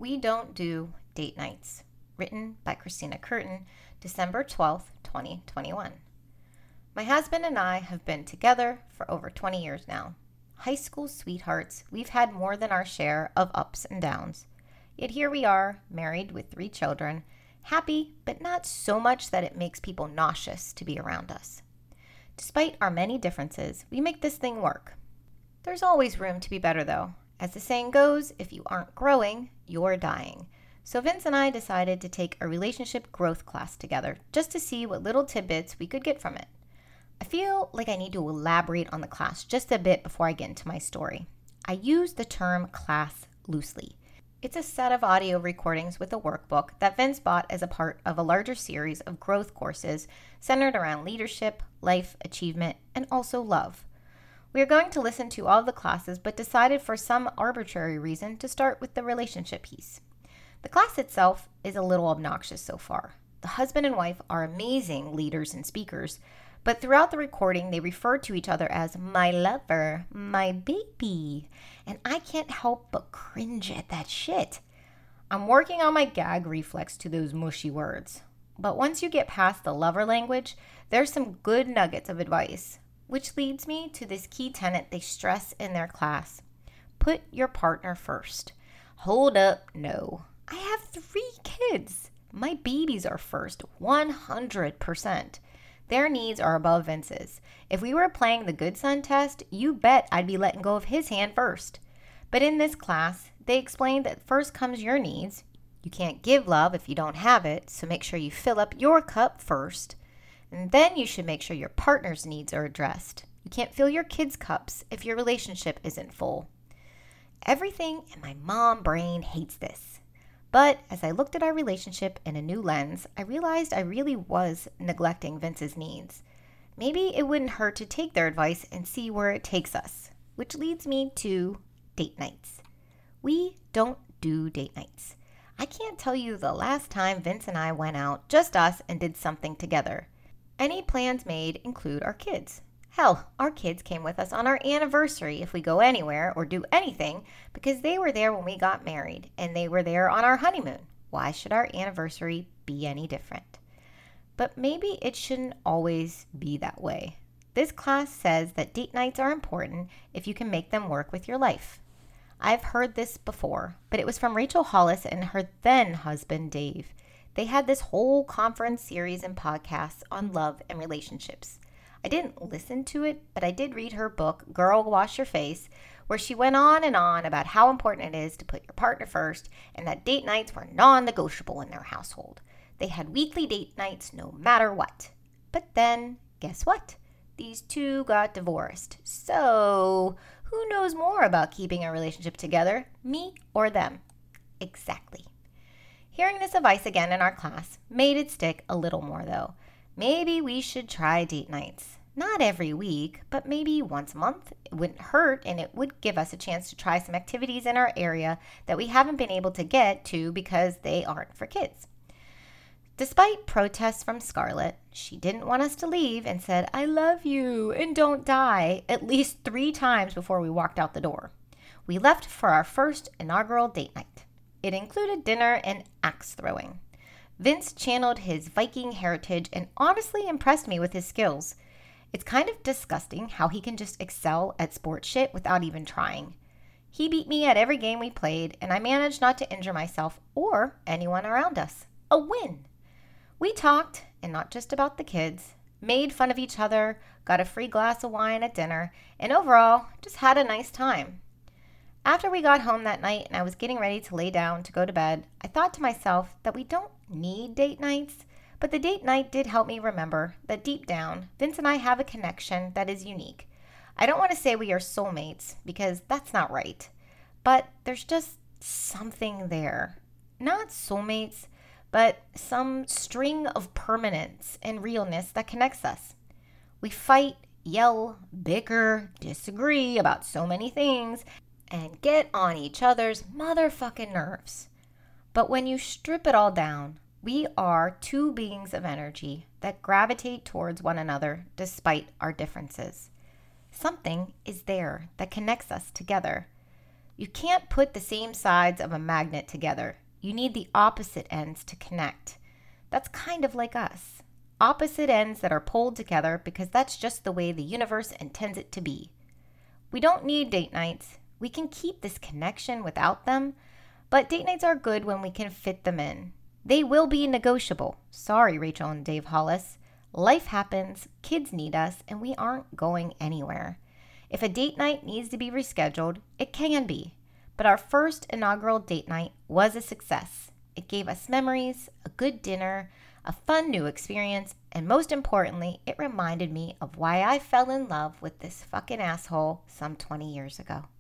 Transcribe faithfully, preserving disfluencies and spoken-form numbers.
We Don't Do Date Nights, written by Christina Curtin, December twelfth, twenty twenty-one. My husband and I have been together for over twenty years now. High school sweethearts, we've had more than our share of ups and downs. Yet here we are, married with three children, happy, but not so much that it makes people nauseous to be around us. Despite our many differences, we make this thing work. There's always room to be better, though. As the saying goes, if you aren't growing, you're dying. So Vince and I decided to take a relationship growth class together just to see what little tidbits we could get from it. I feel like I need to elaborate on the class just a bit before I get into my story. I use the term class loosely. It's a set of audio recordings with a workbook that Vince bought as a part of a larger series of growth courses centered around leadership, life, achievement, and also love. We are going to listen to all of the classes, but decided for some arbitrary reason to start with the relationship piece. The class itself is a little obnoxious so far. The husband and wife are amazing leaders and speakers, but throughout the recording, they refer to each other as my lover, my baby, and I can't help but cringe at that shit. I'm working on my gag reflex to those mushy words, but once you get past the lover language, there's some good nuggets of advice. Which leads me to this key tenet they stress in their class. Put your partner first. Hold up, no. I have three kids. My babies are first, one hundred percent. Their needs are above Vince's. If we were playing the good son test, you bet I'd be letting go of his hand first. But in this class, they explained that first comes your needs. You can't give love if you don't have it, so make sure you fill up your cup first. And then you should make sure your partner's needs are addressed. You can't fill your kids' cups if your relationship isn't full. Everything in my mom brain hates this. But as I looked at our relationship in a new lens, I realized I really was neglecting Vince's needs. Maybe it wouldn't hurt to take their advice and see where it takes us, which leads me to date nights. We don't do date nights. I can't tell you the last time Vince and I went out, just us, and did something together. Any plans made include our kids. Hell, our kids came with us on our anniversary if we go anywhere or do anything because they were there when we got married and they were there on our honeymoon. Why should our anniversary be any different? But maybe it shouldn't always be that way. This class says that date nights are important if you can make them work with your life. I've heard this before, but it was from Rachel Hollis and her then husband, Dave. They had this whole conference series and podcasts on love and relationships. I didn't listen to it, but I did read her book, Girl Wash Your Face, where she went on and on about how important it is to put your partner first and that date nights were non-negotiable in their household. They had weekly date nights no matter what. But then, guess what? These two got divorced. So, who knows more about keeping a relationship together, me or them? Exactly. Hearing this advice again in our class made it stick a little more, though. Maybe we should try date nights. Not every week, but maybe once a month. It wouldn't hurt, and it would give us a chance to try some activities in our area that we haven't been able to get to because they aren't for kids. Despite protests from Scarlett, she didn't want us to leave and said, "I love you and don't die," at least three times before we walked out the door. We left for our first inaugural date night. It included dinner and axe throwing. Vince channeled his Viking heritage and honestly impressed me with his skills. It's kind of disgusting how he can just excel at sports shit without even trying. He beat me at every game we played, and I managed not to injure myself or anyone around us. A win! We talked, and not just about the kids, made fun of each other, got a free glass of wine at dinner, and overall, just had a nice time. After we got home that night and I was getting ready to lay down to go to bed, I thought to myself that we don't need date nights, but the date night did help me remember that deep down, Vince and I have a connection that is unique. I don't want to say we are soulmates because that's not right, but there's just something there. Not soulmates, but some string of permanence and realness that connects us. We fight, yell, bicker, disagree about so many things, and get on each other's motherfucking nerves. But when you strip it all down, we are two beings of energy that gravitate towards one another despite our differences. Something is there that connects us together. You can't put the same sides of a magnet together. You need the opposite ends to connect. That's kind of like us. Opposite ends that are pulled together because that's just the way the universe intends it to be. We don't need date nights. We can keep this connection without them, but date nights are good when we can fit them in. They will be negotiable. Sorry, Rachel and Dave Hollis. Life happens, kids need us, and we aren't going anywhere. If a date night needs to be rescheduled, it can be. But our first inaugural date night was a success. It gave us memories, a good dinner, a fun new experience, and most importantly, it reminded me of why I fell in love with this fucking asshole some twenty years ago.